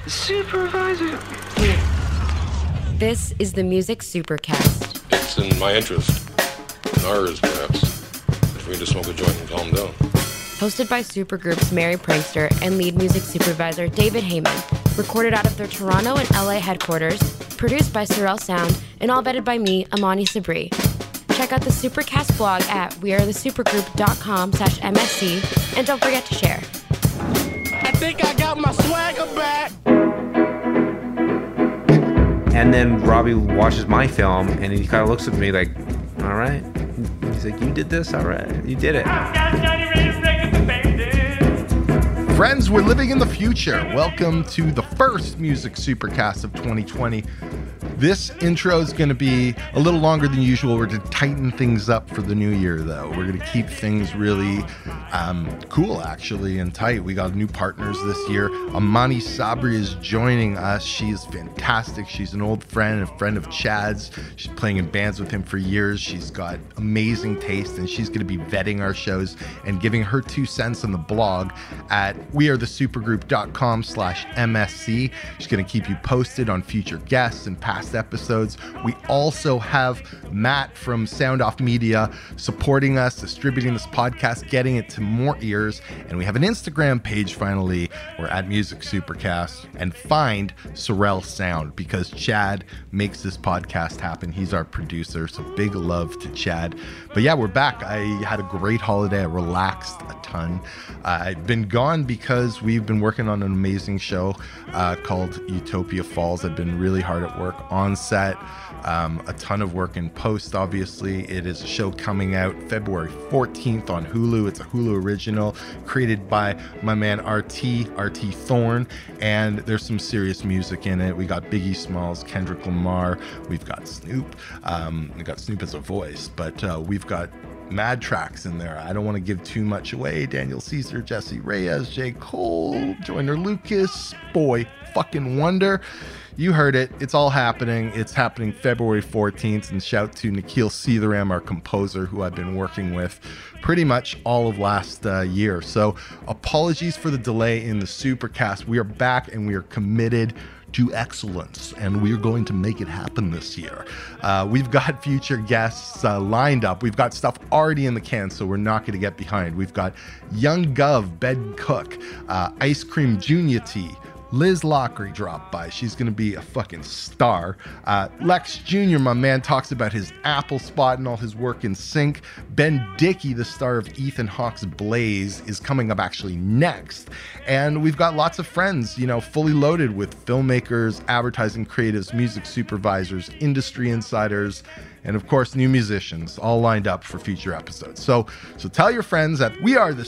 Supervisor. This is the Music Supercast. It's in my interest, in ours perhaps, for me to smoke a joint and calm down. Hosted by Supergroup's Mary Prankster and lead music supervisor David Heyman. Recorded out of their Toronto and LA headquarters. Produced by Sorel Sound and all vetted by me, Amani Sabri. Check out the Supercast blog at wearethesupergroup.com/MSC and don't forget to share. I think I got my swagger back. And then Robbie watches my film and he kind of looks at me like, all right. He's like, you did this? All right. You did it. Friends, we're living in the future. Welcome to the first Music Supercast of 2020. This intro is going to be a little longer than usual. We're going to tighten things up for the new year, though. We're going to keep things really cool, actually, and tight. We got new partners this year. Amani Sabri is joining us. She's fantastic. She's an old friend, a friend of Chad's. She's playing in bands with him for years. She's got amazing taste, and she's going to be vetting our shows and giving her 2 cents on the blog at wearethesupergroup.com/MSC. She's going to keep you posted on future guests and past episodes. We also have Matt from Sound Off Media supporting us, distributing this podcast, getting it to more ears. And we have an Instagram page finally. We're at Music Supercast, and find Sorel Sound because Chad makes this podcast happen. He's our producer, so big love to Chad. But yeah, we're back. I had a great holiday. I relaxed a ton. I've been gone because we've been working on an amazing show called Utopia Falls. I've been really hard at work on set, a ton of work in post. Obviously, it is a show coming out February 14th on Hulu. It's a Hulu original created by my man RT Thorne, and there's some serious music in it. We got Biggie Smalls, Kendrick Lamar, we've got Snoop. We got Snoop as a voice, but we've got mad tracks in there. I don't want to give too much away. Daniel Caesar, Jesse Reyes, J. Cole, Joyner Lucas, Boy Fucking Wonder. You heard it. It's all happening. It's happening February 14th. And shout to Nikhil Seetharam, our composer, who I've been working with pretty much all of last year. So apologies for the delay in the Supercast. We are back and we are committed to excellence, and we're going to make it happen this year. We've got future guests lined up. We've got stuff already in the can, so we're not going to get behind. We've got Young Gov, Ben Cook, Ice Cream Junior T, Liz Lockery dropped by. She's going to be a fucking star. Lex Jr., my man, talks about his Apple spot and all his work in sync. Ben Dickey, the star of Ethan Hawke's Blaze, is coming up actually next. And we've got lots of friends, fully loaded with filmmakers, advertising creatives, music supervisors, industry insiders, and of course, new musicians all lined up for future episodes. So tell your friends at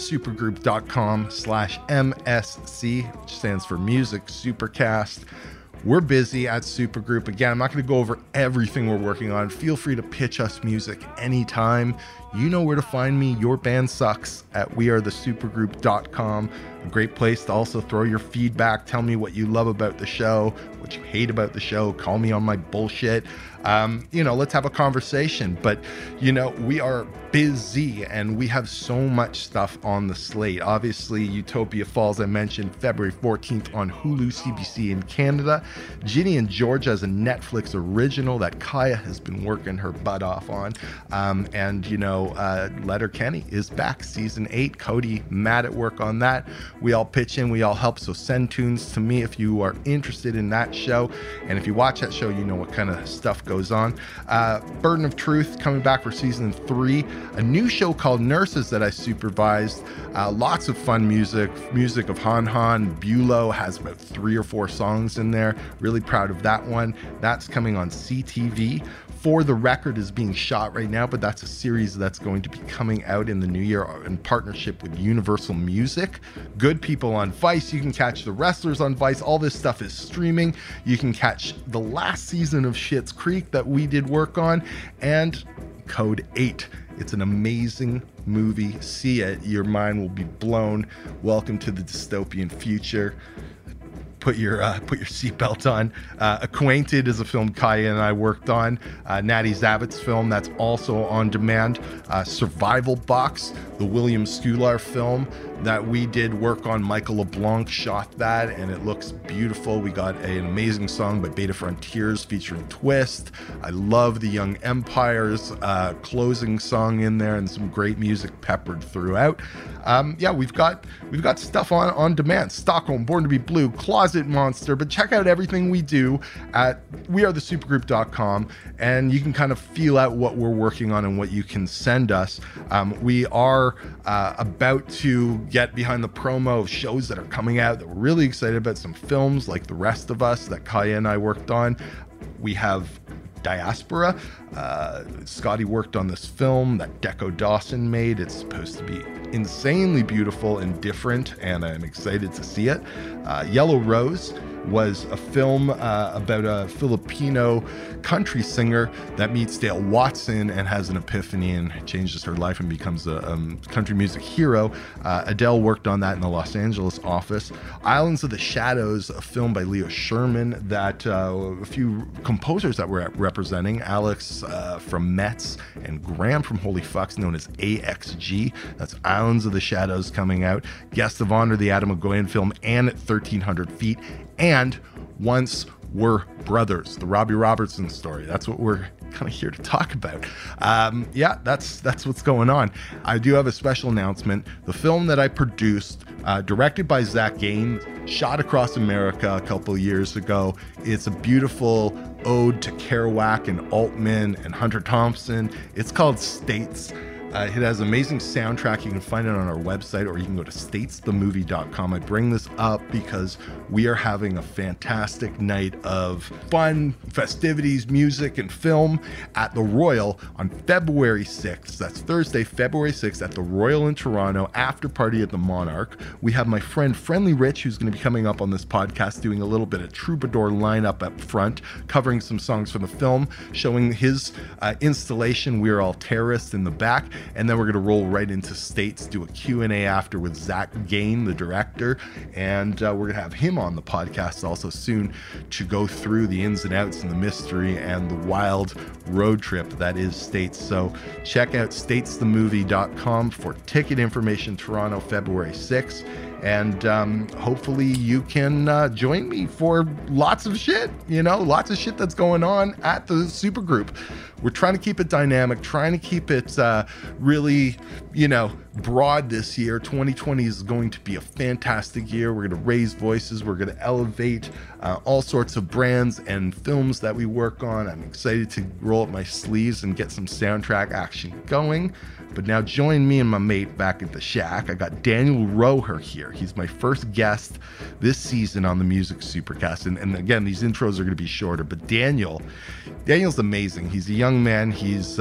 wearethesupergroup.com/MSC, which stands for Music Supercast. We're busy at Supergroup. Again, I'm not going to go over everything we're working on. Feel free to pitch us music anytime. You know where to find me. Your Band Sucks at wearethesupergroup.com. A great place to also throw your feedback. Tell me what you love about the show, what you hate about the show. Call me on my bullshit. Let's have a conversation. But, we are busy and we have so much stuff on the slate. Obviously, Utopia Falls, I mentioned, February 14th on Hulu, CBC in Canada. Ginny and Georgia is a Netflix original that Kaya has been working her butt off on. Letterkenny is back, season 8. Cody, mad at work on that. We all pitch in, we all help. So send tunes to me if you are interested in that show. And if you watch that show, you know what kind of stuff goes on. Burden of Truth coming back for season 3. A new show called Nurses that I supervised. Lots of fun music of Han Han. Bulow has about 3 or 4 songs in there. Really proud of that one. That's coming on CTV. For the Record is being shot right now, but that's a series that's going to be coming out in the new year in partnership with Universal Music. Good People on Vice. You can catch The Wrestlers on Vice. All this stuff is streaming. You can catch the last season of Schitt's Creek that we did work on, and Code 8. It's an amazing movie. See it. Your mind will be blown. Welcome to the dystopian future. Put your seatbelt on. Acquainted is a film Kaya and I worked on. Natty Zavitt's film that's also on demand. Survival Box, the William Scular film that we did work on. Michael LeBlanc shot that, and it looks beautiful. We got an amazing song by Beta Frontiers featuring Twist. I love the Young Empires closing song in there, and some great music peppered throughout. We've got stuff on demand. Stockholm, Born to be Blue, Closet Monster. But check out everything we do at wearethesupergroup.com, and you can kind of feel out what we're working on and what you can send us. We are about to get behind the promo of shows that are coming out that we're really excited about. Some films like The Rest of Us that Kaya and I worked on. We have Diaspora. Scotty worked on this film that Deco Dawson made. It's supposed to be insanely beautiful and different, and I'm excited to see it. Yellow Rose was a film about a Filipino country singer that meets Dale Watson and has an epiphany and changes her life and becomes a country music hero. Adele worked on that in the Los Angeles office. Islands of the Shadows, a film by Leo Sherman that a few composers that we're representing, Alex from Metz and Graham from Holy Fucks, known as AXG. That's Islands of the Shadows coming out. Guest of Honor, the Adam McGoyan film, and 1300 Feet. And Once Were Brothers, the Robbie Robertson story. That's what we're kind of here to talk about. That's what's going on. I do have a special announcement. The film that I produced, directed by Zach Gain, shot across America a couple of years ago. It's a beautiful ode to Kerouac and Altman and Hunter Thompson. It's called States. It has amazing soundtrack. You can find it on our website, or you can go to statesthemovie.com. I bring this up because we are having a fantastic night of fun, festivities, music, and film at the Royal on February 6th. That's Thursday, February 6th at the Royal in Toronto, after party at the Monarch. We have my friend Friendly Rich, who's going to be coming up on this podcast, doing a little bit of troubadour lineup up front, covering some songs from the film, showing his installation, We're All Terrorists, in the back. And then we're going to roll right into States, do a Q&A after with Zach Gain, the director. And we're going to have him on the podcast also soon to go through the ins and outs and the mystery and the wild road trip that is States. So check out statesthemovie.com for ticket information, Toronto, February 6th. And hopefully you can join me for lots of shit, lots of shit that's going on at the Supergroup. We're trying to keep it dynamic, trying to keep it really, broad this year. 2020 is going to be a fantastic year. We're going to raise voices. We're going to elevate all sorts of brands and films that we work on. I'm excited to roll up my sleeves and get some soundtrack action going. But now join me and my mate back at the shack. I got Daniel Roher here. He's my first guest this season on the Music Supercast. And again, these intros are going to be shorter, but Daniel's amazing. He's a young man. He's,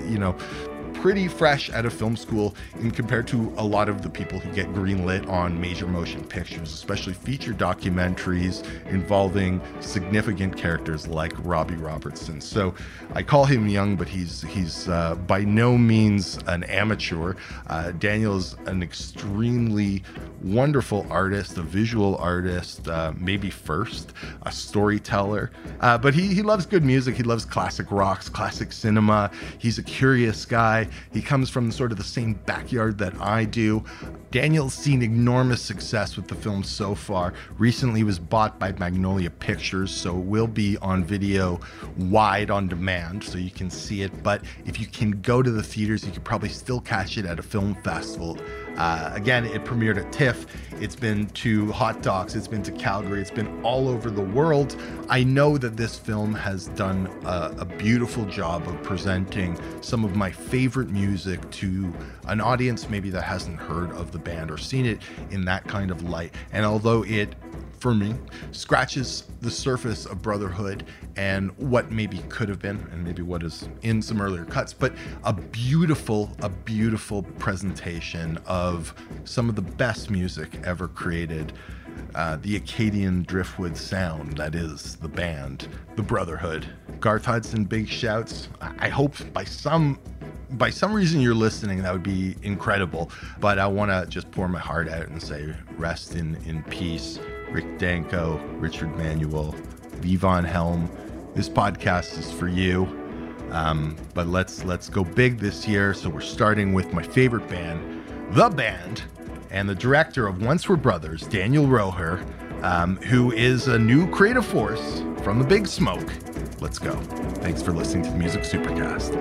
pretty fresh out of film school in compared to a lot of the people who get greenlit on major motion pictures, especially feature documentaries involving significant characters like Robbie Robertson. So I call him young, but he's by no means an amateur. Daniel's an extremely wonderful artist, a visual artist, maybe first, a storyteller. But he loves good music. He loves classic rocks, classic cinema. He's a curious guy. He comes from sort of the same backyard that I do. Daniel's seen enormous success with the film so far. Recently was bought by Magnolia Pictures, so it will be on video wide on demand, so you can see it. But if you can go to the theaters, you could probably still catch it at a film festival. Again, it premiered at TIFF. It's been to Hot Docs. It's been to Calgary. It's been all over the world. I know that this film has done a beautiful job of presenting some of my favorite music to an audience maybe that hasn't heard of the band or seen it in that kind of light. And although it, for me, scratches the surface of Brotherhood and what maybe could have been, and maybe what is in some earlier cuts, but a beautiful presentation of some of the best music ever created. The Acadian Driftwood sound that is the band, the Brotherhood. Garth Hudson, big shouts. I hope by some reason you're listening, that would be incredible. But I want to just pour my heart out and say rest in peace. Rick Danko, Richard Manuel, Levon Helm. This podcast is for you. But let's go big this year. So we're starting with my favorite band, the band and the director of Once Were Brothers, Daniel Roher, who is a new creative force from the Big Smoke. Let's go. Thanks for listening to the Music Supercast.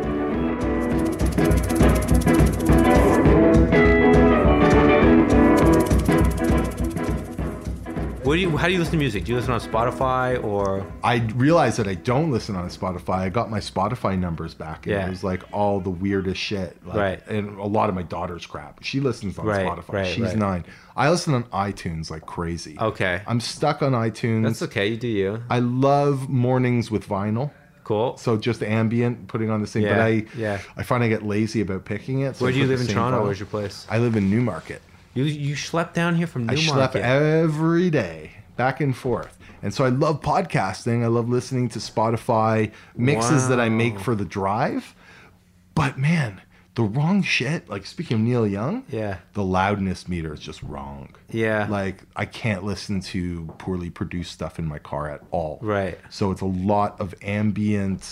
How do you listen to music? Do you listen on Spotify or? I realized that I don't listen on Spotify. I got my Spotify numbers back, and it was like all the weirdest shit. Like, Right. And a lot of my daughter's crap. She listens on Spotify. right, She's right. 9. I listen on iTunes like crazy. Okay. I'm stuck on iTunes. That's okay. You do you. I love mornings with vinyl. Cool. So just ambient, putting on the same. Yeah, But yeah. I find I get lazy about picking it. So Where I do you put live the in same Toronto? vinyl. Where's your place? I live in Newmarket. You schlepp down here from I schlep Newmarket. every day, back and forth. And so I love podcasting. I love listening to Spotify mixes that I make for the drive. But man, the wrong shit, like speaking of Neil Young, Yeah. the loudness meter is just wrong. Yeah. Like I can't listen to poorly produced stuff in my car at all. Right. So it's a lot of ambient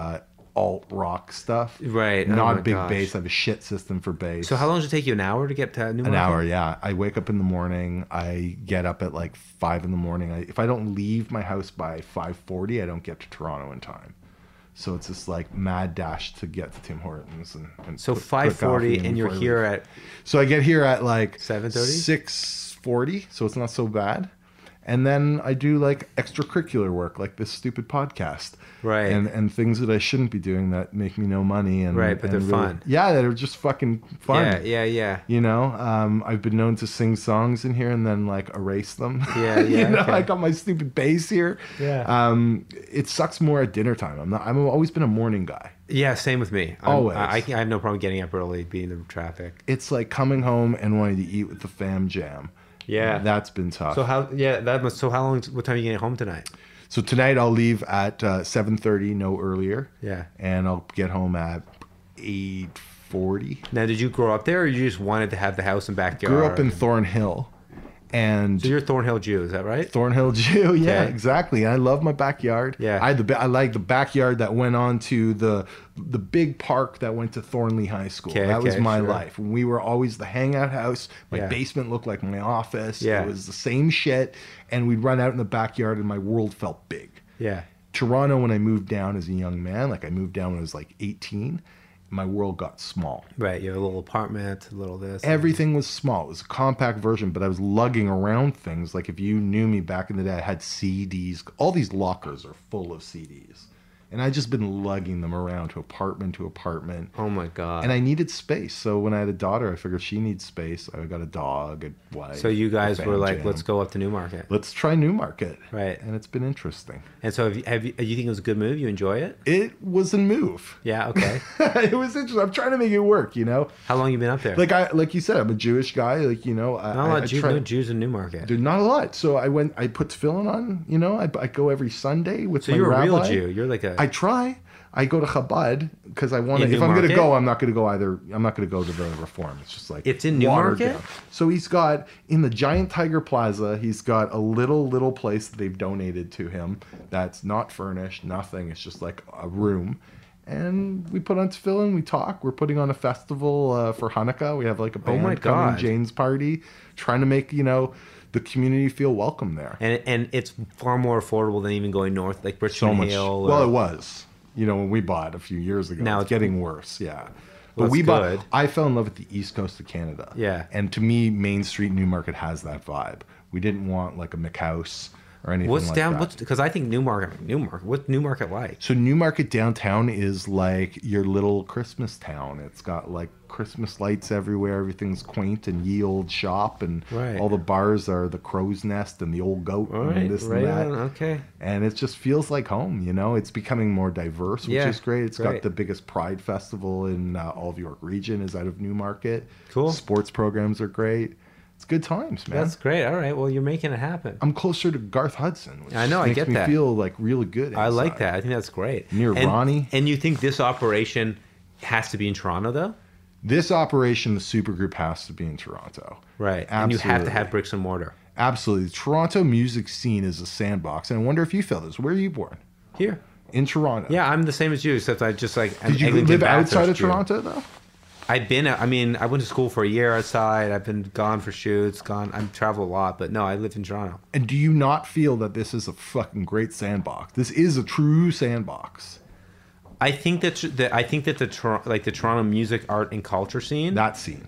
alt rock stuff. Right. Oh Not my big gosh. bass. I have a shit system for bass. So how long does it take you? An hour to get to Newmarket? An hour, yeah. I wake up in the morning. I get up at like 5 in the morning. If I don't leave my house by 5:40, I don't get to Toronto in time. So it's this like mad dash to get to Tim Hortons and So put 5:40, coffee in and you're before I here leave. at. So I get here at like 7:30? 6:40. So it's not so bad. And then I do like extracurricular work, like this stupid podcast, Right. And things that I shouldn't be doing that make me no money, and Right, but and they're really- fun. Yeah, that are just fucking fun. Yeah. You know, I've been known to sing songs in here and then like erase them. Yeah, you yeah, know, okay. I got my stupid bass here. Yeah. It sucks more at dinner time. I've always been a morning guy. Yeah, same with me. Always. I have no problem getting up early, being in the traffic. It's like coming home and wanting to eat with the fam jam. Yeah. That's been tough. So how? Yeah, that must. So how long? What time are you getting home tonight? So tonight I'll leave at 7:30, no earlier. Yeah. And I'll get home at 8:40. Now, did you grow up there, or you just wanted to have the house and backyard? Grew up in Thornhill. And So you're a Thornhill Jew, is that right? Thornhill Jew, yeah, Okay. exactly. I love my backyard. Yeah. I like the backyard that went on to the big park that went to Thornley High School. Okay, that was okay, my sure. life. We were always the hangout house. My Yeah. basement looked like my office. Yeah. It was the same shit. And we'd run out in the backyard and my world felt big. Yeah. Toronto, when I moved down as a young man, like I moved down when I was like 18, my world got small. Right. You have a little apartment, a little this. Everything was small. It was a compact version, but I was lugging around things. Like if you knew me back in the day, I had CDs. All these lockers are full of CDs. And I just been lugging them around to apartment to apartment. Oh my god. And I needed space. So when I had a daughter, I figured she needs space. I got a dog, a wife. So you guys a were fam like, jam. let's go up to Newmarket. Let's try Newmarket. Right. And it's been interesting. And so have you think it was a good move? You enjoy it? It was a move. Yeah. Okay. It was interesting. I'm trying to make it work, you know? How long you been up there? Like you said, I'm a Jewish guy. Like, you know, not a lot I of Jews, try- no Jews in Newmarket. There's not a lot. So I put tefillin on, you know, I go every Sunday with So my you're rabbi. a real Jew. You're like a. I try. I go to Chabad because I want to. In If I'm going to Newmarket? go, I'm not going to go either. I'm not going to go to the Reform. It's just like It's in watered Newmarket? down. So he's got in the giant Tiger Plaza. He's got a little place that they've donated to him. That's not furnished, nothing. It's just like a room. And we put on tefillin. We talk. We're putting on a festival for Hanukkah. We have like a band my coming, God. Jane's party, trying to make the community feel welcome there. and it's far more affordable than even going north, like So Richmond much. Hill. Well, it was. When we bought a few years ago. Now It's getting worse. Yeah. Well, But we it's bought. good. I fell in love with the East Coast of Canada. Yeah. And to me, Main Street Newmarket has that vibe. We didn't want like a McHouse or anything What's like down? that. What's because I think Newmarket. What's Newmarket like? So Newmarket downtown is like your little Christmas town. It's got like Christmas lights everywhere. Everything's quaint and ye old shop, and Right. all the bars are the Crow's Nest and the Old Goat All right, and this right and that. on, okay. And it just feels like home. It's becoming more diverse, which Yeah, is great. It's great. got the biggest Pride Festival in all of York region is out of Newmarket. Cool. Sports programs are great. It's good times, man. That's great. All right. Well, you're making it happen. I'm closer to Garth Hudson, which I know, I makes get me that. feel like really good. I like inside. that. I think that's great. Near Ronnie. And you think this operation has to be in Toronto, though? This operation, the supergroup, has to be in Toronto. Right. And you have to Absolutely. have bricks and mortar. Absolutely. The Toronto music scene is a sandbox. And I wonder if you feel this. Where are you born? Here. In Toronto. Yeah, I'm the same as you, except I just like. Did you live outside of Toronto, though? I mean, I went to school for a year outside. I've been gone for shoots, I've traveled a lot, but no, I live in Toronto. And do you not feel that this is a fucking great sandbox? This is a true sandbox. I think that the Toronto music, art, and culture scene. That scene.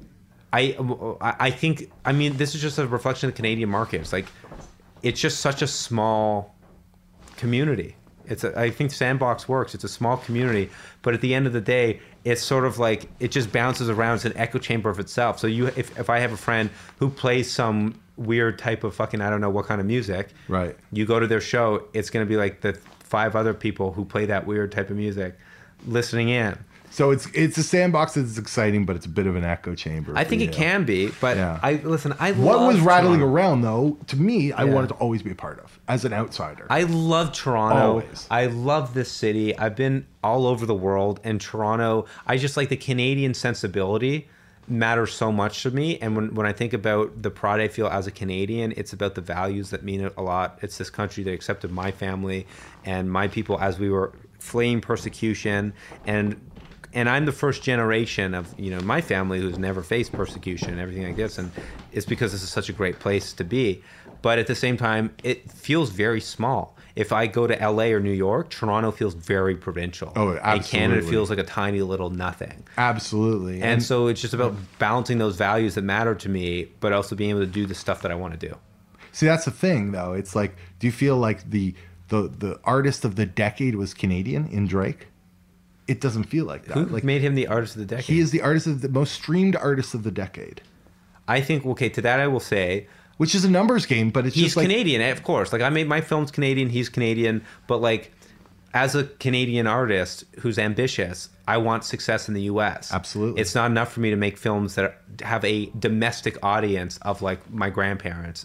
I think, I mean, this is just a reflection of the Canadian market. It's like, it's just such a small community. I think Sandbox works. It's a small community, but at the end of the day, it's sort of like it just bounces around. It's an echo chamber of itself. So if I have a friend who plays some weird type of fucking, I don't know what kind of music, right? You go to their show, it's going to be like the 5 other people who play that weird type of music listening in. So it's a sandbox that's exciting, but it's a bit of an echo chamber. I think it can be, but yeah. I what love was rattling Toronto. around though, to me, I wanted to always be a part of as an outsider. I love Toronto. Always. I love this city. I've been all over the world, and Toronto, I just like the Canadian sensibility matters so much to me. And when I think about the pride I feel as a Canadian, it's about the values that mean a lot. It's this country that accepted my family and my people as we were fleeing persecution, and I'm the first generation of, my family who's never faced persecution and everything like this. And it's because this is such a great place to be. But at the same time, it feels very small. If I go to LA or New York, Toronto feels very provincial. Oh, absolutely. And Canada feels like a tiny little nothing. Absolutely. And so it's just about balancing those values that matter to me, but also being able to do the stuff that I want to do. See, that's the thing, though. It's like, do you feel like the artist of the decade was Canadian in Drake? It doesn't feel like that. Who like, made him the artist of the decade? he is the artist of the most streamed artist of the decade. I think, okay, to that I will say, which is a numbers game, but it's he's just like Canadian, of course. Like, I made my film's Canadian, he's Canadian, but like, as a Canadian artist who's ambitious, I want success in the U.S. Absolutely. It's not enough for me to make films that have a domestic audience of like my grandparents.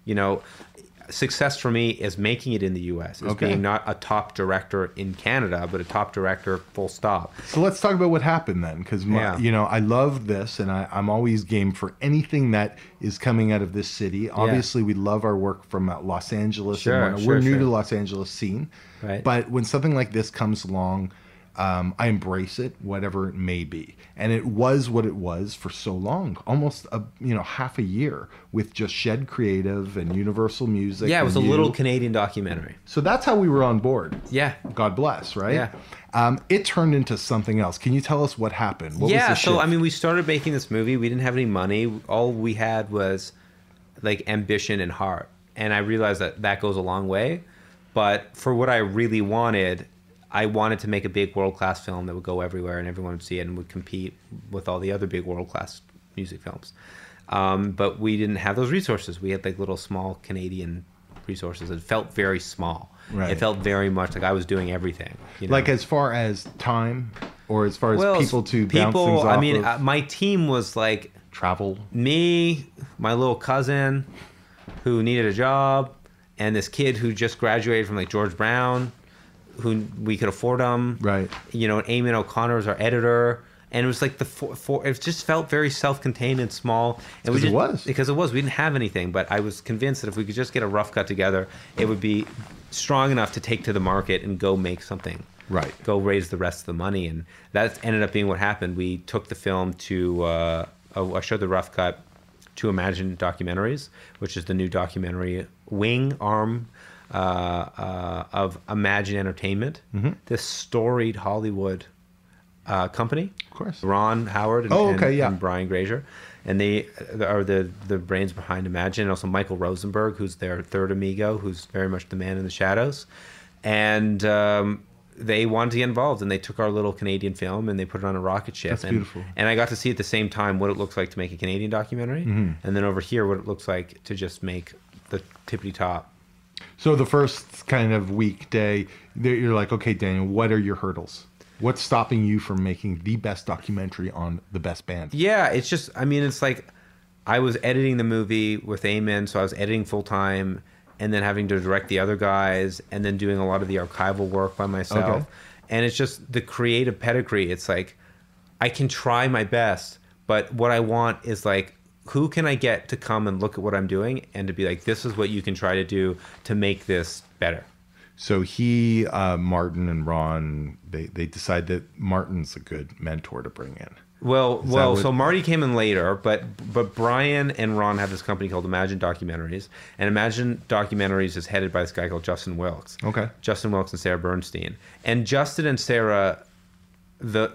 Success for me is making it in the U.S. Is being not a top director in Canada, but a top director, full stop. So let's talk about what happened then, because I love this, and I'm always game for anything that is coming out of this city. Obviously, we love our work from Los Angeles. We're new to the Los Angeles scene, right? But when something like this comes along, I embrace it, whatever it may be. And it was what it was for so long, almost half a year with just Shed Creative and Universal Music. Yeah, it was a little Canadian documentary. So that's how we were on board. Yeah. God bless, right? Yeah. It turned into something else. Can you tell us what happened? What was the so shift? we started making this movie. We didn't have any money. All we had was like ambition and heart. And I realized that goes a long way. But for what I really wanted, I wanted to make a big world-class film that would go everywhere and everyone would see it and would compete with all the other big world-class music films. But we didn't have those resources. We had like little small Canadian resources. It felt very small. Right. It felt very much like I was doing everything. Like as far as time or as far as people to bounce things off of? My team was like travel. Me, my little cousin who needed a job, and this kid who just graduated from like George Brown, who we could afford him. Right. Eamon O'Connor was our editor. And it was like it just felt very self-contained and small. And because it was. We didn't have anything, but I was convinced that if we could just get a rough cut together, it would be strong enough to take to the market and go make something. Right. Go raise the rest of the money. And that ended up being what happened. We took the film to, I showed the rough cut to Imagine Documentaries, which is the new documentary arm of Imagine Entertainment, this storied Hollywood company. Of course. Ron Howard and Brian Grazer. And they are the brains behind Imagine. And also Michael Rosenberg, who's their third amigo, who's very much the man in the shadows. And they wanted to get involved, and they took our little Canadian film and they put it on a rocket ship. That's beautiful. And I got to see at the same time what it looks like to make a Canadian documentary, and then over here what it looks like to just make the tippity top. So the first kind of weekday, you're like, okay, Daniel, what are your hurdles? What's stopping you from making the best documentary on the best band? Yeah, it's just, it's like I was editing the movie with Eamon, so I was editing full time, and then having to direct the other guys, and then doing a lot of the archival work by myself. Okay. And it's just the creative pedigree. It's like, I can try my best, but what I want is like, who can I get to come and look at what I'm doing and to be like, this is what you can try to do to make this better. So Martin and Ron, they decide that Martin's a good mentor to bring in. Well, so Marty came in later, but Brian and Ron have this company called Imagine Documentaries, and Imagine Documentaries is headed by this guy called Justin Wilkes. Okay. Justin Wilkes and Sarah Bernstein, and Justin and Sarah, they're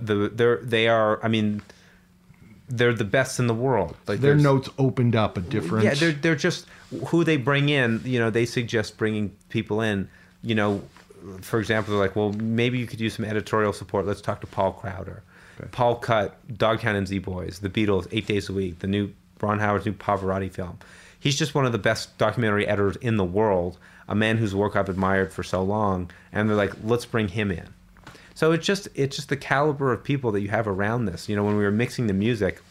the best in the world. Like their notes opened up a different. Yeah, they're just who they bring in. You know, they suggest bringing people in. You know, for example, they're like, well, maybe you could use some editorial support. Let's talk to Paul Crowder. Okay. Paul cut Dogtown and Z-Boys, The Beatles, 8 Days a Week, the new Ron Howard's new Pavarotti film. He's just one of the best documentary editors in the world, a man whose work I've admired for so long. And they're like, let's bring him in. So it's just the caliber of people that you have around this. You know, when we were mixing the music,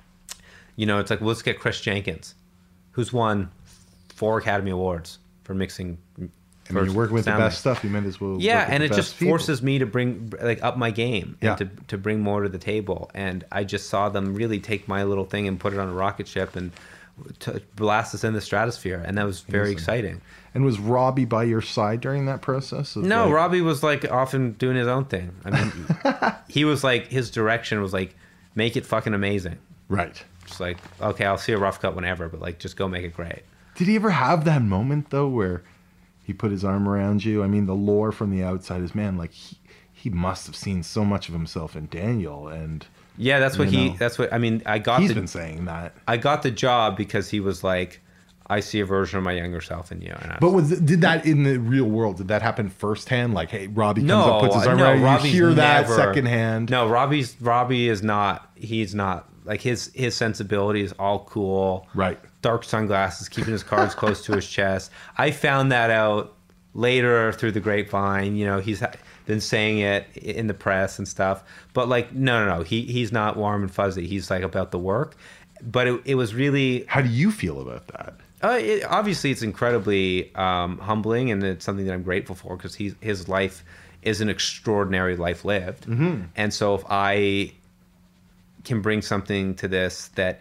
you know, it's like, well, let's get Chris Jenkins, who's won 4 Academy Awards for mixing. I mean, you're working with the best stuff. You might as well. Yeah, and it just people. forces me to bring up my game and to bring more to the table. And I just saw them really take my little thing and put it on a rocket ship and to blast us in the stratosphere, and that was very exciting. And was Robbie by your side during that process? No, Robbie was like often doing his own thing. I mean, he was like, his direction was like, make it fucking amazing. Right. Just like, okay, I'll see a rough cut whenever, but like, just go make it great. Did he ever have that moment though, where he put his arm around you? I mean, the lore from the outside is, man, like he must have seen so much of himself in Daniel, and yeah, that's what I mean. He's been saying that. I got the job because he was like, I see a version of my younger self in you. And did that in the real world? Did that happen firsthand? Like, hey, Robbie comes up, puts his arm around you, hear that secondhand? No, Robbie is not. He's not like his sensibility is all cool. Right. Dark sunglasses, keeping his cards close to his chest. I found that out later through the grapevine. You know, he's been saying it in the press and stuff. But like, no. He's not warm and fuzzy. He's like about the work. But it was really. How do you feel about that? Obviously, it's incredibly humbling, and it's something that I'm grateful for because his life is an extraordinary life lived. Mm-hmm. And so if I can bring something to this that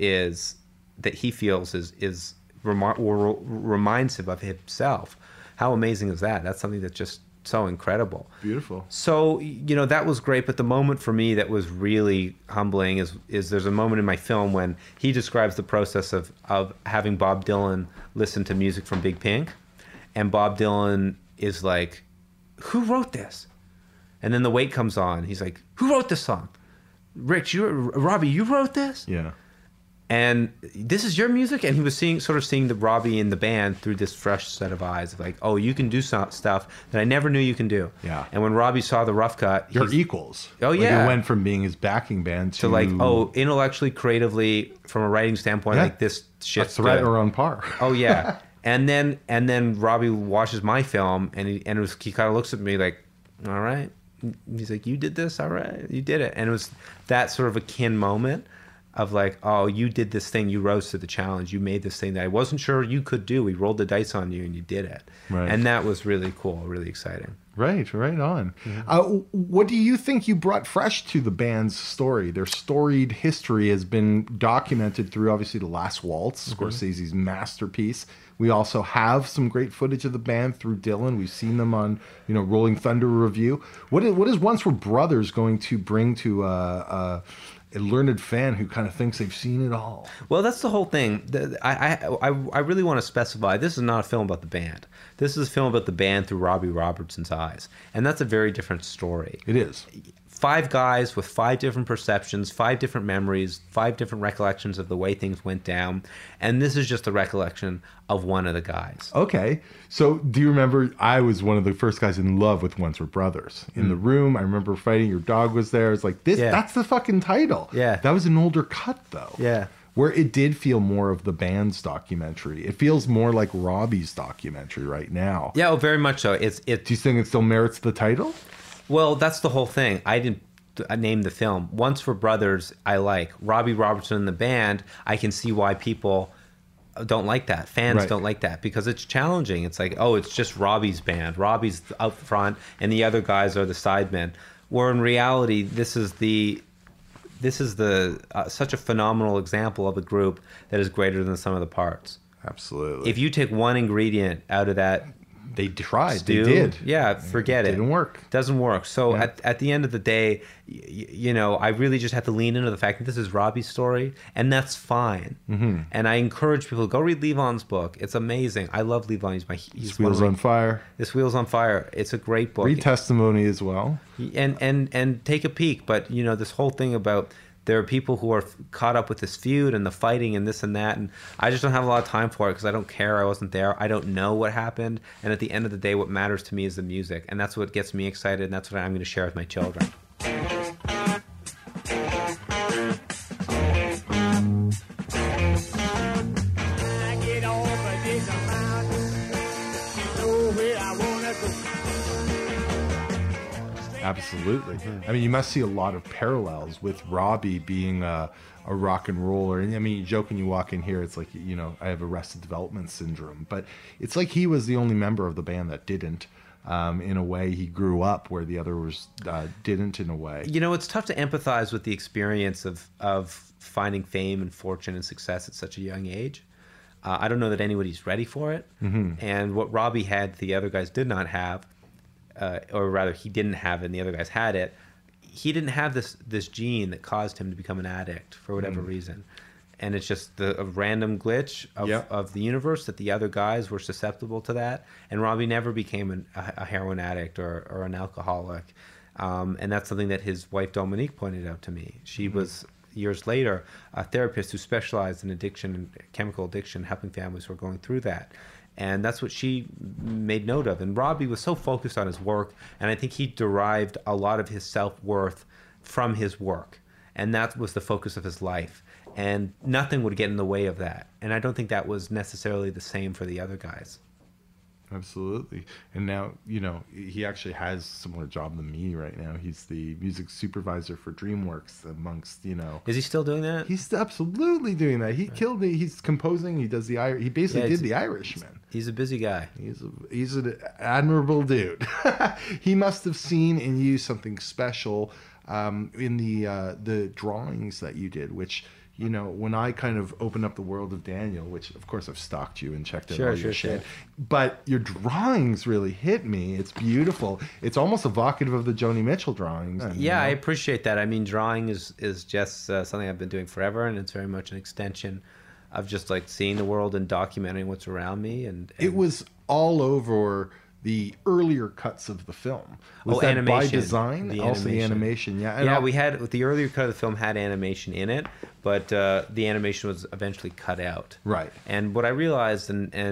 he feels is reminds him of himself, how amazing is that? That's something that's just so incredible. Beautiful. So, you know, that was great. But the moment for me that was really humbling is there's a moment in my film when he describes the process of having Bob Dylan listen to music from Big Pink. And Bob Dylan is like, who wrote this? And then The Weight comes on. He's like, who wrote this song? Rich, Robbie, you wrote this? Yeah. And this is your music? And he was seeing the Robbie in the band through this fresh set of eyes. Like, oh, you can do stuff that I never knew you can do. Yeah. And when Robbie saw the rough cut... You're equals. Oh, yeah. Like it went from being his backing band to... like, oh, intellectually, creatively, from a writing standpoint, like this shit's good. Right or on par. Oh, yeah. And then Robbie watches my film, and he kind of looks at me like, all right. He's like, you did this? All right. You did it. And it was that sort of a kin moment of like, oh, you did this thing. You rose to the challenge. You made this thing that I wasn't sure you could do. We rolled the dice on you and you did it. Right. And that was really cool, really exciting. Right on. Mm-hmm. What do you think you brought fresh to the band's story? Their storied history has been documented through, obviously, The Last Waltz, mm-hmm. Scorsese's masterpiece. We also have some great footage of the band through Dylan. We've seen them on, Rolling Thunder Review. What is Once Were Brothers going to bring to a learned fan who kind of thinks they've seen it all? Well, that's the whole thing. I really want to specify, this is not a film about the band. This is a film about the band through Robbie Robertson's eyes. And that's a very different story. It is. 5 guys with 5 different perceptions, 5 different memories, 5 different recollections of the way things went down. And this is just a recollection of one of the guys. Okay. So do you remember, I was one of the first guys in love with Once Were Brothers. In the room, I remember fighting, your dog was there. It's like, that's the fucking title. Yeah. That was an older cut, though. Yeah. Where it did feel more of the band's documentary. It feels more like Robbie's documentary right now. Yeah, very much so. Do you think it still merits the title? Well, that's the whole thing. I didn't name the film. Once Were Brothers, I like. Robbie Robertson and the band, I can see why people don't like that. Fans don't like that because it's challenging. It's like, oh, it's just Robbie's band. Robbie's up front and the other guys are the sidemen. Where in reality, this is such a phenomenal example of a group that is greater than the sum of the parts. Absolutely. If you take one ingredient out of that They tried. stew. They did. Yeah, forget it. Didn't work. Doesn't work. So Yeah. at the end of the day, you know, I really just have to lean into the fact that this is Robbie's story, and that's fine. And I encourage people to go read Levon's book. It's amazing. I love Levon. He's This one of Wheels my- on Fire. This Wheels on Fire. It's a great book. Read Testimony as well. And take a peek. But you know, this whole thing about there are people who are caught up with this feud and the fighting and this and that, and I just don't have a lot of time for it because I don't care. I wasn't there. I don't know what happened. And at the end of the day, what matters to me is the music, and that's what gets me excited, and that's what I'm going to share with my children. I get over this mountain, you know where I wanna go. Absolutely. I mean, you must see a lot of parallels with Robbie being a rock and roller. And I mean, you joke when you walk in here, it's like, you know, I have Arrested Development syndrome. But it's like he was the only member of the band that didn't. In a way, he grew up where the others didn't in a way. You know, it's tough to empathize with the experience of finding fame and fortune and success at such a young age. I don't know that anybody's ready for it. And what Robbie had, the other guys did not have, or rather, he didn't have it, and the other guys had it. He didn't have this gene that caused him to become an addict for whatever reason. And it's just a random glitch of the universe that the other guys were susceptible to that. And Robbie never became a heroin addict or an alcoholic. And that's something that his wife Dominique pointed out to me. She was, years later, a therapist who specialized in addiction and chemical addiction, helping families who are going through that. And that's what she made note of. And Robbie was so focused on his work, and I think he derived a lot of his self-worth from his work. And that was the focus of his life. And nothing would get in the way of that. And I don't think that was necessarily the same for the other guys. Absolutely. And now, you know, he actually has a similar job than me right now. He's the music supervisor for DreamWorks amongst, you know. Is he still doing that? He's absolutely doing that. He killed me. He's composing. He does he basically did The Irishman. He's a busy guy. He's an admirable dude. He must have seen in you something special in the drawings that you did, which, you know, when I kind of opened up the world of Daniel, which of course I've stalked you and checked out all your shit, but your drawings really hit me. It's beautiful. It's almost evocative of the Joni Mitchell drawings. Yeah, you know? I appreciate that. I mean, drawing is just something I've been doing forever, and it's very much an extension of just like seeing the world and documenting what's around me. And it was all over the earlier cuts of the film. Was that animation. by design? Also the animation, yeah. And Yeah, we had the earlier cut of the film had animation in it, but the animation was eventually cut out. Right. And what I realized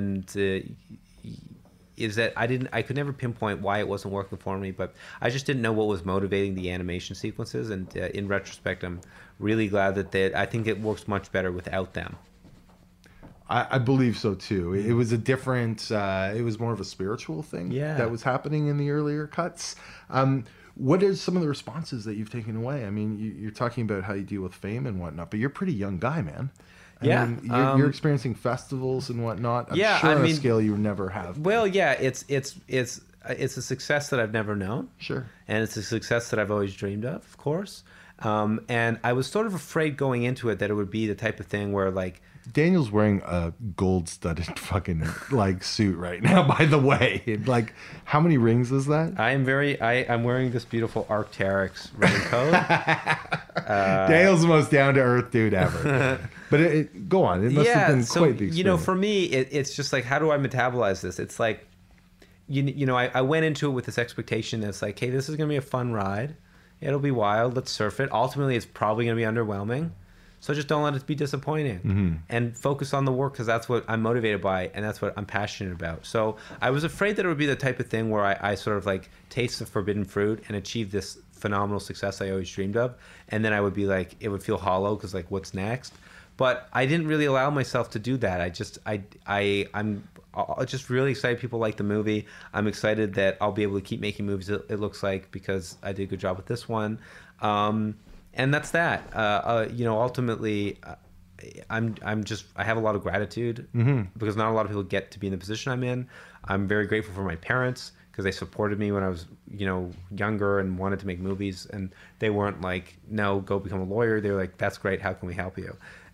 is that I could never pinpoint why it wasn't working for me, but I just didn't know what was motivating the animation sequences. And in retrospect, I'm really glad that I think it works much better without them. I believe so too. It was a different, it was more of a spiritual thing that was happening in the earlier cuts. What are some of the responses that you've taken away? I mean, you're talking about how you deal with fame and whatnot, but you're a pretty young guy, man. I mean, you're experiencing festivals and whatnot. I'm sure on a scale you never have. Well, yeah, it's a success that I've never known. Sure. And it's a success that I've always dreamed of course. And I was sort of afraid going into it that it would be the type of thing where like, Daniel's wearing a gold-studded fucking like suit right now, by the way. Like, how many rings is that? I'm wearing this beautiful Arc'teryx raincoat. Daniel's the most down-to-earth dude ever. But go on. It must have been quite the experience. You know, for me, it's just like, how do I metabolize this? It's like, you know, I went into it with this expectation that's like, hey, this is going to be a fun ride. It'll be wild. Let's surf it. Ultimately, it's probably going to be underwhelming. So just don't let it be disappointing and focus on the work, because that's what I'm motivated by and that's what I'm passionate about. So I was afraid that it would be the type of thing where I sort of like taste the forbidden fruit and achieve this phenomenal success I always dreamed of. And then I would be like, it would feel hollow because like, what's next? But I didn't really allow myself to do that. I'm just really excited people like the movie. I'm excited that I'll be able to keep making movies, it looks like, because I did a good job with this one. And that's that. You know, ultimately, I have a lot of gratitude because not a lot of people get to be in the position I'm in. I'm very grateful for my parents because they supported me when I was, you know, younger and wanted to make movies, and they weren't like, no, go become a lawyer. They were like, that's great. How can we help you?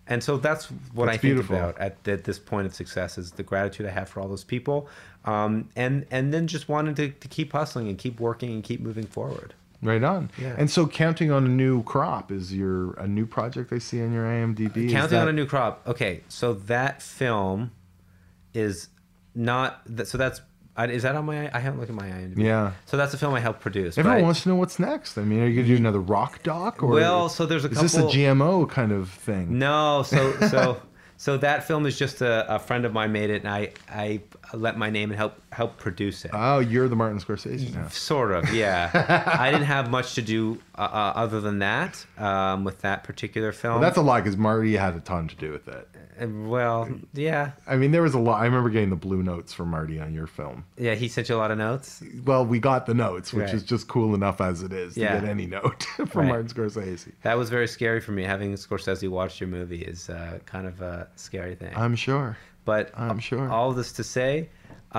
And so that's what That's I think beautiful. about at this point of success is the gratitude I have for all those people, and then just wanting to keep hustling and keep working and keep moving forward. Right on. Yeah. And so Counting on a New Crop is a new project I see on your IMDb. Is Counting on that- a New Crop. Okay, so that film is not. So that's. Is that on my? I haven't looked at my IMDb. Yeah. So that's a film I helped produce. but Everyone I- wants to know what's next. I mean, are you going to do another rock doc? Or Well, so there's a is this a couple- GMO kind of thing? No, so that film is just a friend of mine made it, and I let my name and help produce it. Oh, you're the Martin Scorsese now. Sort of, yeah. I didn't have much to do other than that with that particular film. Well, that's a lie because Marty had a ton to do with it. Well, yeah, I mean, there was a lot. I remember getting the blue notes from Marty on your film. yeah. He sent you a lot of notes. Well, we got the notes, which Right. is just cool enough as it is to Yeah. get any note from Right. Martin Scorsese. That was very scary for me. Having Scorsese watch your movie is kind of a scary thing. I'm sure. But I'm sure. all this to say,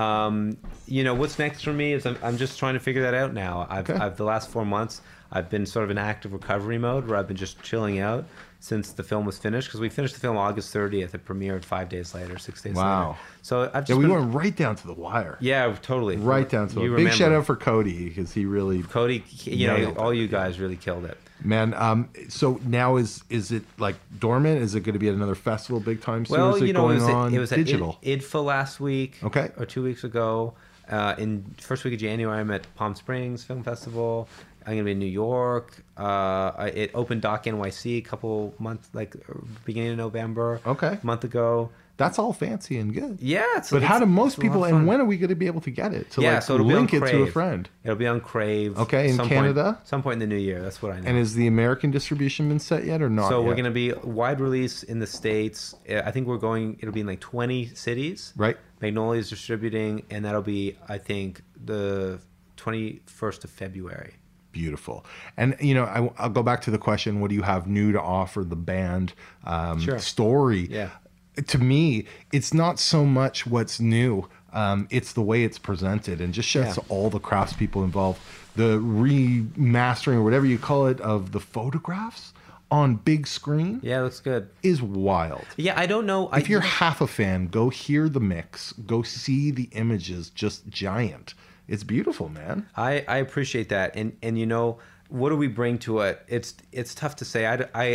what's next for me is I'm just trying to figure that out now. I've the last 4 months I've been sort of in active recovery mode where I've been just chilling out since the film was finished, because we finished the film August 30th. It premiered 5 days later, 6 days Wow. later. So I've just Yeah, we been, went right down to the wire. yeah, totally, Right down to You it. Big remember. shout out for Cody because he really, Cody. Nailed it. All you guys really killed it. man. So now is it like dormant? Is it going to be at another festival big time soon? Well, is it it going was on it was digital? at IDFA last week, Okay. or 2 weeks ago. In first week of January, I'm at Palm Springs Film Festival. I'm gonna be in New York. It opened Doc NYC a couple months, beginning of November. Okay. A month ago. That's all fancy and good. Yeah, But how do most it's a lot people? of And fun. when are we going to be able to get it? To So it'll link be on it to a Crave. friend. It'll be on Crave. Okay, in some Canada? Point, some point in the new year. That's what I know. And is the American distribution been set yet or not? So we're yet? going to be wide release in the States. I think it'll be in like 20 cities. Right. Magnolia is distributing, and that'll be, I think, the 21st of February. Beautiful. And I'll go back to the question: what do you have new to offer the band? Sure. Story. Yeah. To me, it's not so much what's new. It's the way it's presented, and just shouts Yeah. to all the craftspeople involved. The remastering or whatever you call it of the photographs on big screen Yeah, it looks good. is wild. Yeah, I don't know. If you're half a fan, go hear the mix. Go see the images. Just giant. It's beautiful, man. I appreciate that, and what do we bring to it? It's tough to say.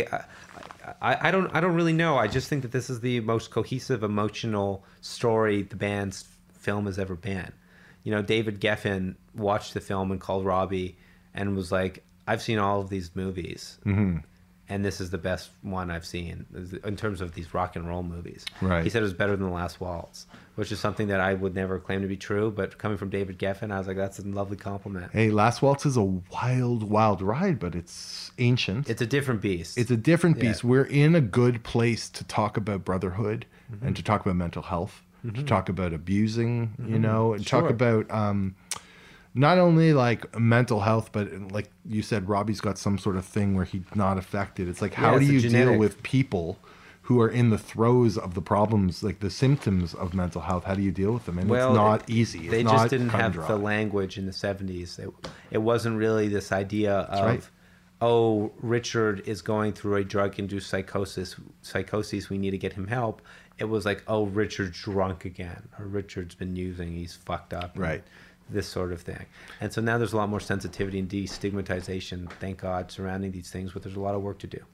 I don't really know. I just think that this is the most cohesive, emotional story the band's film has ever been. David Geffen watched the film and called Robbie and was like, "I've seen all of these movies, and this is the best one I've seen in terms of these rock and roll movies." Right. He said it was better than The Last Waltz, which is something that I would never claim to be true, but coming from David Geffen, I was like, that's a lovely compliment. Hey, Last Waltz is a wild, wild ride, but it's ancient. It's a different beast. It's a different beast. Yeah. We're in a good place to talk about brotherhood and to talk about mental health, to talk about abusing, and talk Sure. about not only like mental health, but like you said, Robbie's got some sort of thing where he's not affected. It's like, how it's do a you deal genetic. with people who are in the throes of the problems, like the symptoms of mental health? How do you deal with them? And it's not easy. It's They not just didn't cut and have dry. the language in the 70s. It wasn't really this idea of, right. oh, Richard is going through a drug-induced psychosis. We need to get him help. It was like, oh, Richard's drunk again, or Richard's been using. He's fucked up. and Right. This sort of thing. And so now there's a lot more sensitivity and destigmatization, thank God, surrounding these things, but there's a lot of work to do.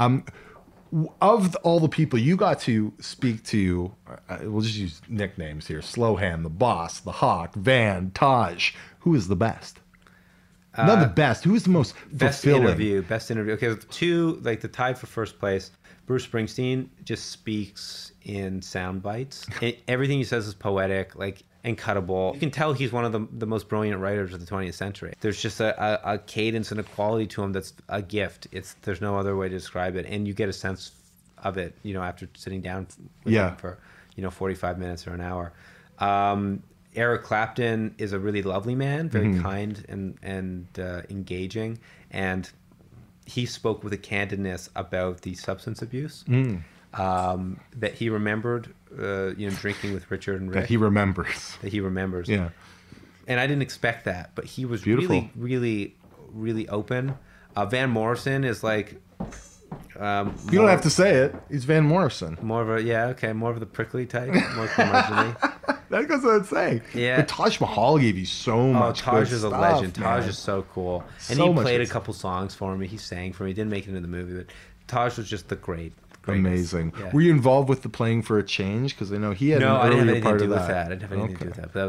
Of all the people you got to speak to, we'll just use nicknames here: Slowhand, the Boss, the Hawk, Van, Taj. Who is the best? Not the best. Who is the most Best fulfilling? Best interview. Okay, two, like the tie for first place. Bruce Springsteen just speaks in sound bites. Everything he says is poetic, and cuttable. You can tell he's one of the most brilliant writers of the 20th century. There's just a cadence and a quality to him that's a gift. There's no other way to describe it, and you get a sense of it, after sitting down with Yeah. him for 45 minutes or an hour. Eric Clapton is a really lovely man, very kind and engaging, and he spoke with a candidness about the substance abuse that he remembered, drinking with Richard and Rick. That he remembers. That he remembers. Yeah. And I didn't expect that, but he was Beautiful. really, really, really open. Van Morrison is like You don't have to say it. He's Van Morrison. More of the prickly type, more curmudgeonly. That goes without saying. Yeah. But Taj Mahal gave you so much Taj good is a stuff, legend. man. Taj is so cool. And So he much played a good couple songs for me. He sang for me. He didn't make it into the movie, but Taj was just the greatest. Amazing. Yeah. Were you involved with the Playing for a Change? Because I know he had No, I an didn't have earlier anything part to do of with that. that. I didn't have anything to do with that.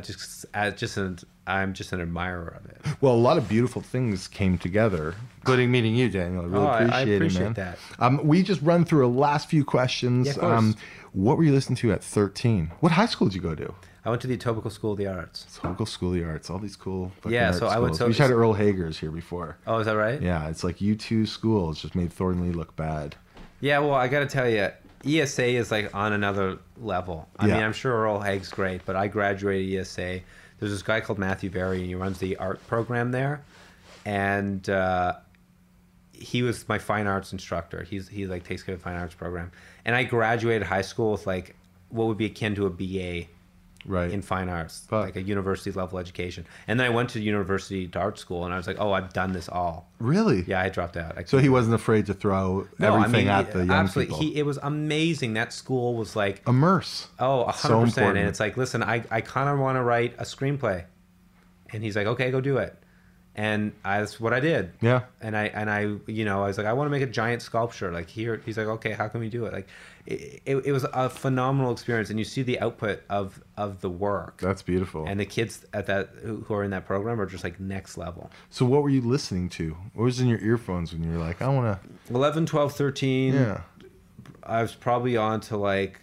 But I'm just an admirer of it. Well, a lot of beautiful things came together, including meeting you, Daniel. I really I appreciate it, man. that. We just run through a last few questions. Yeah, of course. What were you listening to at 13? What high school did you go to? I went to the Etobicoke School of the Arts. Local School of the Arts, all these cool fucking Yeah, art so I went schools. to- We've had Earl Hagers here before. Oh, is that right? Yeah, it's like U2 school. It's just made Thornley look bad. Yeah, well, I got to tell you, ESA is like on another level. I mean, I'm sure Earl Haig's great, but I graduated ESA. There's this guy called Matthew Berry, and he runs the art program there. And he was my fine arts instructor. He like takes care of the fine arts program. And I graduated high school with like what would be akin to a BA Right. in fine arts, Fuck. like a university level education. And then I went to university to art school, and I was like, oh, I've done this all. Really? Yeah, I dropped out. So he wasn't afraid to throw everything at the young absolutely. people. It was amazing. That school was like, Immerse. oh, 100%. So important. And it's like, listen, I kind of want to write a screenplay. And he's like, okay, go do it. And that's what I did. Yeah. And I was like, I want to make a giant sculpture. Like here, he's like, okay, how can we do it? Like, it was a phenomenal experience, and you see the output of the work. That's beautiful. And the kids at that who are in that program are just like next level. So what were you listening to? What was in your earphones when you were like, I want to... 11, 12, 13. Yeah. I was probably on to like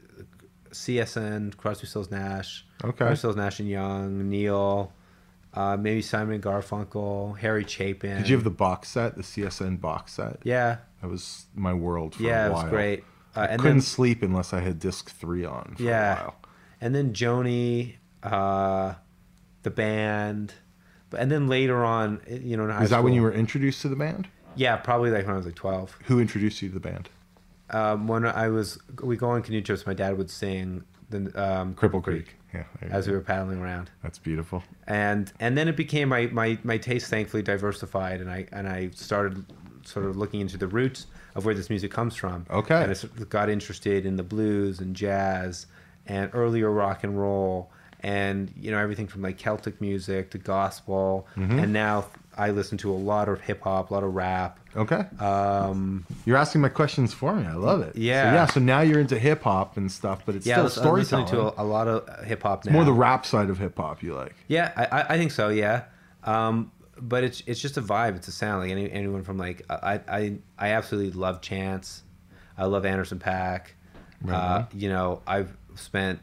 CSN, Crosby, Stills, Nash. Okay. Crosby, Stills, Nash and Young, Neil, maybe Simon and Garfunkel, Harry Chapin. Did you have the box set, the CSN box set? Yeah. That was my world for Yeah, a it while. was great. I And couldn't then, sleep unless I had disc 3 on for a while. And then Joni, the band. And then later on, in high Is that school. when you were introduced to the band? Yeah, probably like when I was like 12. Who introduced you to the band? When we go on canoe trips, my dad would sing the Cripple Creek. Yeah. there you as go. we were paddling around. That's beautiful. And then it became my taste thankfully diversified, and I started sort of looking into the roots of where this music comes from. Okay. And I sort of got interested in the blues and jazz and earlier rock and roll, and everything from like Celtic music to gospel, and now I listen to a lot of hip hop, a lot of rap. Okay. You're asking my questions for me. I love it. Yeah. So now you're into hip hop and stuff, but it's still I'm listening storytelling. to a lot of hip hop now. It's more the rap side of hip hop you like. Yeah, I think so. Yeah, but it's just a vibe. It's a sound. Like anyone from like I absolutely love Chance. I love Anderson .Paak. Right. I've spent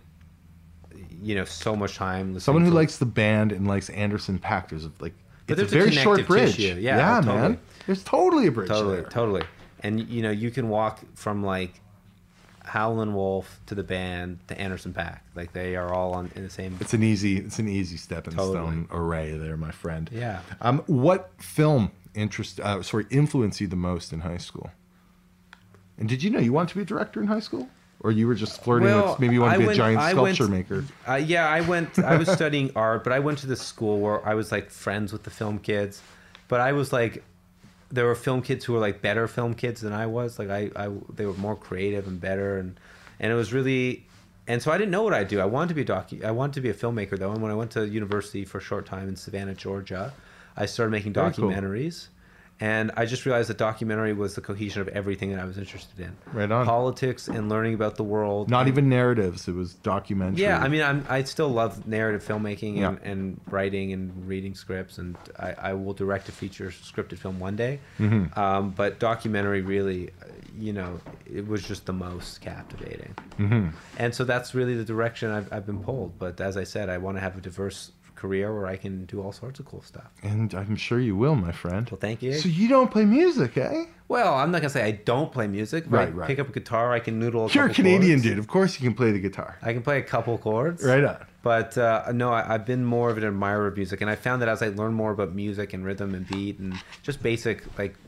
so much time listening. Someone who to, likes the band and likes Anderson .Paak, there's like But it's a there's a very short connective bridge. tissue. Yeah, totally. Man. There's totally a bridge there. Totally. And you can walk from like Howlin' Wolf to the band to Anderson .Paak. Like they are all in the same. It's an easy stepping Totally. stone array there, my friend. Yeah. What film influenced you the most in high school? And did you know you wanted to be a director in high school? Or you were just flirting with maybe you want to be a giant sculpture maker? I was studying art, but I went to this school where I was like friends with the film kids. But I was like, there were film kids who were like better film kids than I was. Like they were more creative and better, and it was really, and so I didn't know what I'd do. I wanted to be a filmmaker though. And when I went to university for a short time in Savannah, Georgia, I started making Very cool. documentaries. And I just realized that documentary was the cohesion of everything that I was interested in. Right on. Politics and learning about the world. Not even narratives. It was documentary. Yeah, I mean, I still love narrative filmmaking Yeah. and writing and reading scripts, and I will direct a feature scripted film one day. Mm-hmm. But documentary really, it was just the most captivating. Mm-hmm. And so that's really the direction I've been pulled. But as I said, I want to have a diverse career where I can do all sorts of cool stuff. And I'm sure you will, my friend. Well, thank you. So you don't play music, eh? Well, I'm not gonna say I don't play music. If Right, I right. pick up a guitar, I can noodle. You're a Canadian chords. dude. Of course you can play the guitar. I can play a couple chords. Right on. But no, I've been more of an admirer of music, and I found that as I learn more about music and rhythm and beat and just basic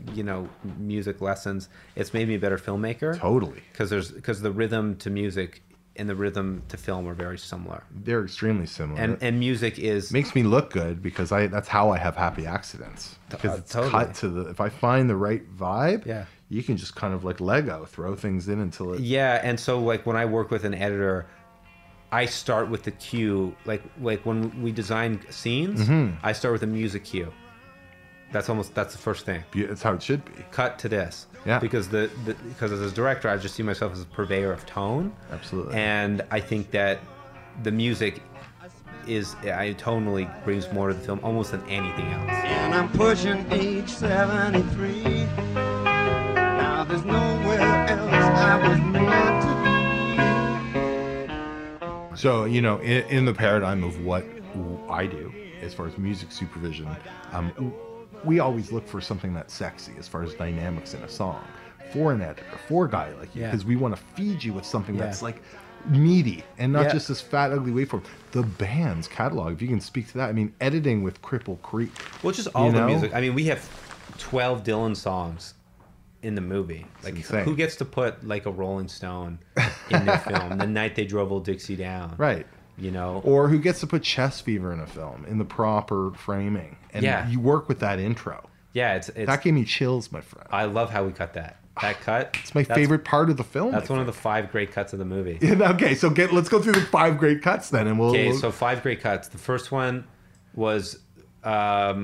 music lessons, it's made me a better filmmaker. Totally. Because the rhythm to music and the rhythm to film are very similar, They're extremely similar. and music is makes me look good because that's how I have happy accidents. Because it's totally. cut to if I find the right vibe, Yeah. you can just kind of like Lego throw things in until it. Yeah, and so like when I work with an editor, I start with the cue. Like when we design scenes, I start with a music cue. That's the first thing. It's how it should be. Cut to this. Yeah. Because because as a director, I just see myself as a purveyor of tone. Absolutely. And I think that the music tonally brings more to the film almost than anything else. And I'm pushing age 73. Now there's nowhere else I was meant to be. So, you know, in the paradigm of what I do as far as music supervision, we always look for something that's sexy as far as dynamics in a song for an editor, for a guy like you, because we want to feed you with something that's like meaty and not just this fat, ugly waveform. The band's catalog, if you can speak to that, I mean, editing with Cripple Creek. Well, just all the music. I mean, we have 12 Dylan songs in the movie. Like, who gets to put like a Rolling Stone in their film? The Night They Drove Old Dixie Down. Right. You know, or who gets to put Chest Fever in a film in the proper framing, and you work with that intro. Yeah, it's that gave me chills, my friend. I love how we cut that. That cut. It's my favorite part of the film. That's one of the 5 great cuts of the movie. Okay, so let's go through the 5 great cuts then, and we'll. So 5 great cuts. The first one was Ronnie.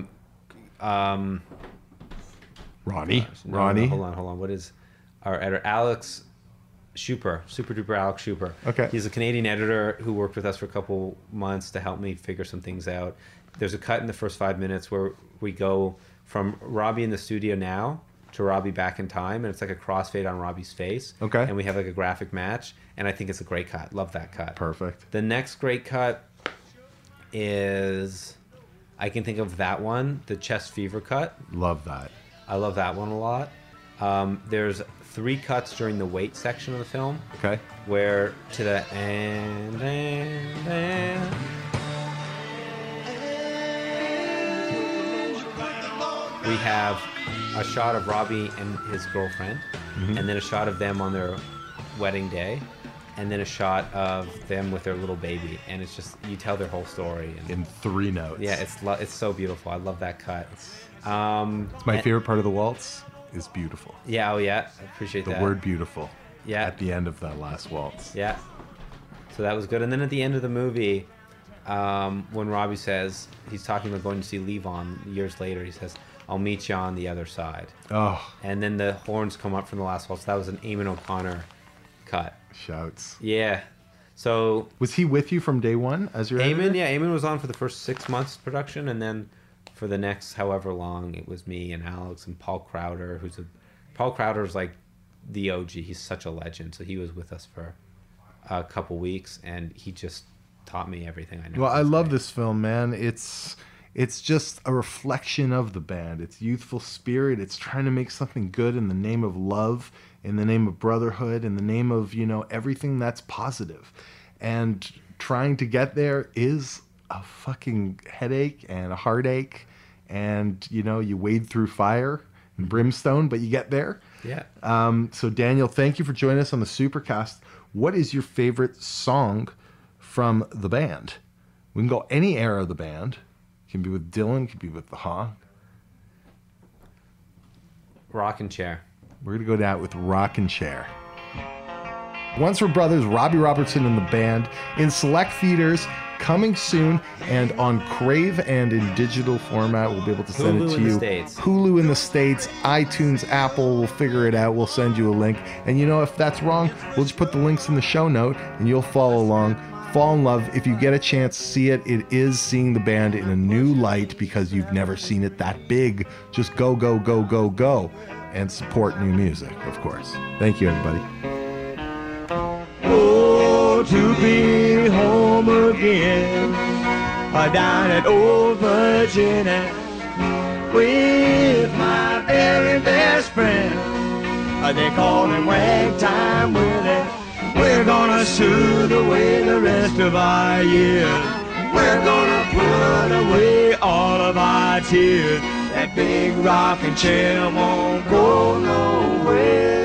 Ronnie. Hold on. What is our editor? Alex Super duper Alex Schuper. Okay. He's a Canadian editor who worked with us for a couple months to help me figure some things out. There's a cut in the first 5 minutes where we go from Robbie in the studio now to Robbie back in time, and it's like a crossfade on Robbie's face. Okay. And we have like a graphic match, and I think it's a great cut. Love that cut. Perfect. The next great cut is, I can think of that one, the Chest Fever cut. Love that. I love that one a lot. There's 3 cuts during the wait section of the film. Okay. Where to the and we have a shot of Robbie and his girlfriend, and then a shot of them on their wedding day, and then a shot of them with their little baby, and it's just, you tell their whole story in 3 notes. Yeah, it's so beautiful. I love that cut. It's my favorite part of the waltz. Is beautiful. Yeah, I appreciate that. The word beautiful. Yeah. At the end of that last waltz. Yeah. So that was good. And then at the end of the movie, when Robbie says, he's talking about going to see Levon years later, he says, "I'll meet you on the other side." Oh. And then the horns come up from the last waltz. That was an Eamon O'Connor cut. Shouts. Yeah. So. Was he with you from day one as your editor? Yeah, Eamon was on for the first 6 months of production, and then for the next however long, it was me and Alex and Paul Crowder, Paul Crowder's like the OG. He's such a legend. So he was with us for a couple weeks, and he just taught me everything I know. Well, I love this film, man. It's just a reflection of the band. It's youthful spirit. It's trying to make something good in the name of love, in the name of brotherhood, in the name of, you know, everything that's positive. And trying to get there is a fucking headache and a heartache, and you know, you wade through fire and brimstone, but you get there. Yeah. So Daniel, thank you for joining us on the Supercast. What is your favorite song from the band? We can go any era of the band. It can be with Dylan, it can be with the Hog. Rockin' Chair. We're gonna go down with Rockin' Chair. Once Were Brothers, Robbie Robertson and the band, in select theaters, coming soon, and on Crave and in digital format. We'll be able to send it to you. Hulu in the States, iTunes, Apple, we'll figure it out. We'll send you a link. And you know, if that's wrong, we'll just put the links in the show note and you'll follow along. Fall in love. If you get a chance to see it, it is seeing the band in a new light because you've never seen it that big. Just go, go, go, go, go. And support new music, of course. Thank you, everybody. Oh, to be home again, down at Old Virginia, with my very best friend. They call him Ragtime Willie. We're gonna soothe away the rest of our years. We're gonna put away all of our tears. That big rocking chair won't go nowhere.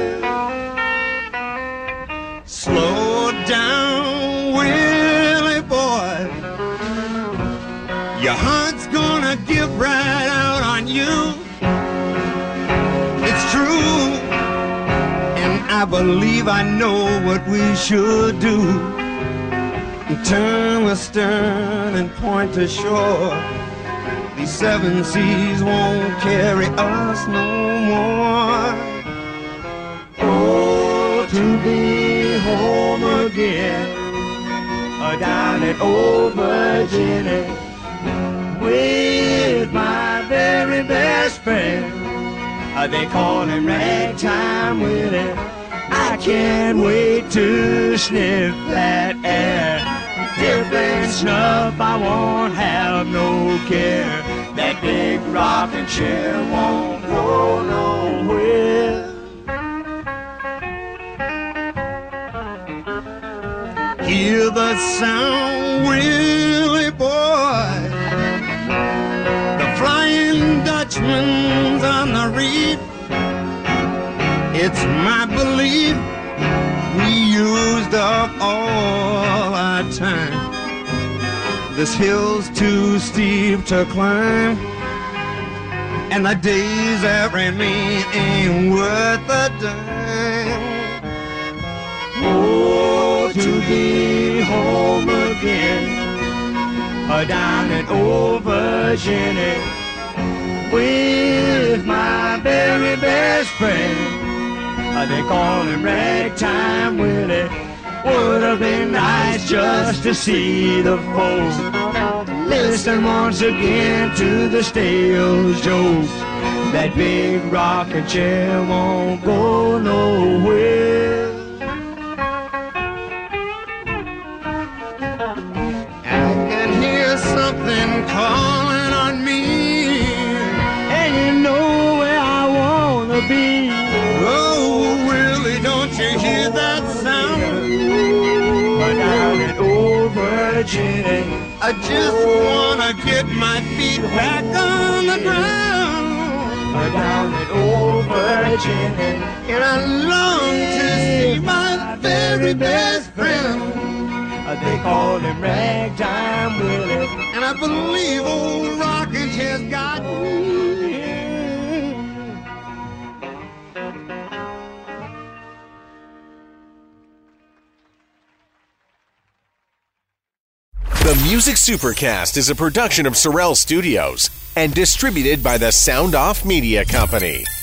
Slow down, Willie boy. Your heart's gonna give right out on you. It's true. I believe I know what we should do. Turn with stern and point to shore. These seven seas won't carry us no more. Oh, to be home again, down at Old Virginia, with my very best friend. They call him Ragtime Willie. I can't wait to sniff that air. Dip and snuff, I won't have no care. That big rocking chair won't go nowhere. Hear the sound, Willie boy. The Flying Dutchman's on the reef. It's my belief we used up all our time. This hill's too steep to climb, and the days that remain ain't worth a dime. Oh, to be home again, down in Old Virginia, with my very best friend. They call him Ragtime Willie. Would have been nice just to see the folks listen once again to the stale jokes. That big rocking chair won't go nowhere. I can hear something calling on me, and you know where I wanna be. Oh, Willie, don't you hear that sound? Down in Old Virginia, I just wanna get my feet back on the ground. Down in Old Virginia, and I long to see my very best friend. They call him Ragtime Willie, and I believe old rocking chair's got me. The Music Supercast is a production of Sorrel Studios and distributed by the Sound Off Media Company.